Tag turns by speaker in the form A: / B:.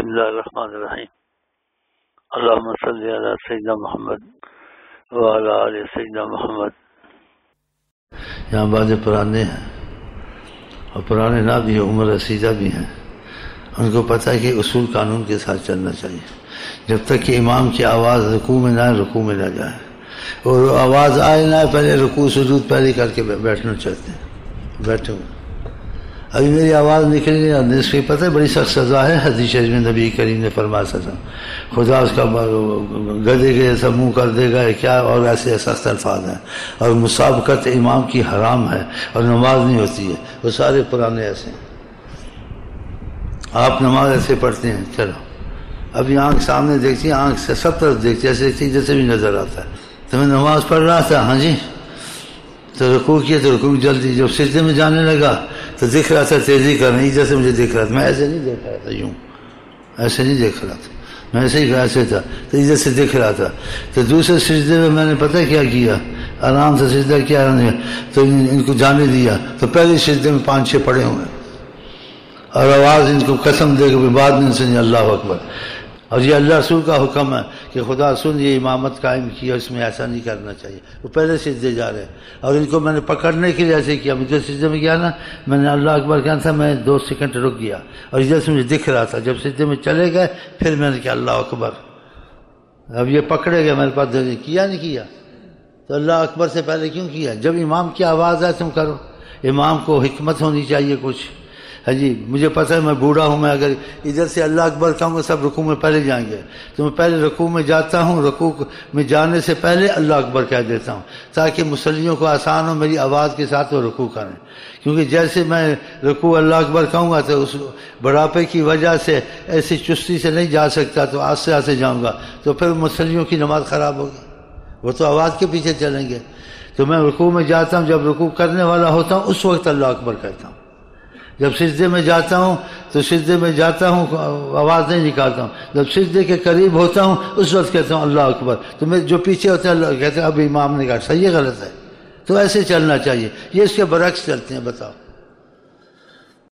A: اللہ الرحمن الرحیم اللہم صلی علی سیدنا محمد وعلی آل سیدنا محمد۔
B: یہاں بعض پرانے ہیں اور پرانے نہ بھی ہیں، عمر رسیدہ بھی ہیں، ان کو پتہ ہے کہ اصول قانون کے ساتھ چلنا چاہیے۔ جب تک کہ امام کی آواز رکوع میں نہ آئے، رکوع میں نہ جائے، اور آواز آئے نہ پہلے رکوع سجود پہلے کر کے بیٹھنا چاہتے ہیں، بیٹھے ہوئے۔ ابھی میری آواز نکل گئی، اس کی پتہ ہے بڑی سخت سزا ہے۔ حدیث شریف میں نبی کریم نے فرمایا سزا خدا اس کا گدے کے ایسا منہ کر دے گا کیا، اور ایسے سخت الفاظ ہیں۔ اور مسابقت امام کی حرام ہے اور نماز نہیں ہوتی ہے، وہ سارے پرانے ایسے ہیں۔ آپ نماز ایسے پڑھتے ہیں، چلو ابھی آنکھ سامنے دیکھتی ہے، آنکھ سے سب طرف دیکھتی ہے، ایسے جیسے بھی نظر آتا ہے۔ تو میں نماز پڑھ رہا تھا، ہاں جی، تو رکوع کیا تو رکوع جلدی، جب سجدے میں جانے لگا تو دکھ رہا تھا تیزی کرنا، جیسے مجھے دیکھ رہا تھا، میں ایسے نہیں دیکھ رہا تھا، یوں ایسے نہیں دیکھ رہا تھا، میں ایسے ہی ایسے تھا، تو ادھر سے دیکھ رہا تھا۔ تو دوسرے سجدے میں میں نے پتہ کیا کیا، آرام سے سجدہ کیا، تو ان کو جانے دیا، تو پہلے سجدے میں 5-6 پڑے ہوئے اور آواز ان کو قسم دے کے بعد میں سنی اللہ اکبر۔ اور یہ اللہ رسول کا حکم ہے کہ خدا رسول یہ امامت قائم کی، اور اس میں ایسا نہیں کرنا چاہیے۔ وہ پہلے سجدے جا رہے، اور ان کو میں نے پکڑنے کے لیے ایسے کیا، مجھے سجدے میں گیا نا، میں نے اللہ اکبر کہا تھا، میں 2 سیکنڈ رک گیا، اور ادھر سے مجھے دکھ رہا تھا۔ جب سجدے میں چلے گئے پھر میں نے کہا اللہ اکبر۔ اب یہ پکڑے گئے میرے پاس، کیا نہیں کیا، تو اللہ اکبر سے پہلے کیوں کیا؟ جب امام کی آواز ہے تم کرو، امام کو حکمت ہونی چاہیے کچھ۔ ہاں جی، مجھے پتہ ہے میں بوڑھا ہوں، میں اگر ادھر سے اللہ اکبر کہوں گا سب رکوع میں پہلے جائیں گے، تو میں پہلے رکوع میں جاتا ہوں، رکوع میں جانے سے پہلے اللہ اکبر کہہ دیتا ہوں تاکہ مصلیوں کو آسان ہو میری آواز کے ساتھ وہ رکوع کریں۔ کیونکہ جیسے میں رکوع اللہ اکبر کہوں گا تو اس بڑھاپے کی وجہ سے ایسی چستی سے نہیں جا سکتا، تو آہستہ آہستہ جاؤں گا تو پھر مصلیوں کی نماز خراب ہوگی، وہ تو آواز کے پیچھے چلیں گے۔ تو میں رکوع میں جاتا ہوں، جب رکوع کرنے والا ہوتا ہوں اس وقت اللہ اکبر کہتا ہوں۔ جب سجدے میں جاتا ہوں تو سجدے میں جاتا ہوں آواز نہیں نکالتا ہوں، جب سجدے کے قریب ہوتا ہوں اس وقت کہتا ہوں اللہ اکبر۔ تو میں جو پیچھے ہوتا ہے اللہ کہتے ہیں اب امام نے کہا صحیح ہے غلط ہے، تو ایسے چلنا چاہیے۔ یہ اس کے برعکس چلتے ہیں، بتاؤ۔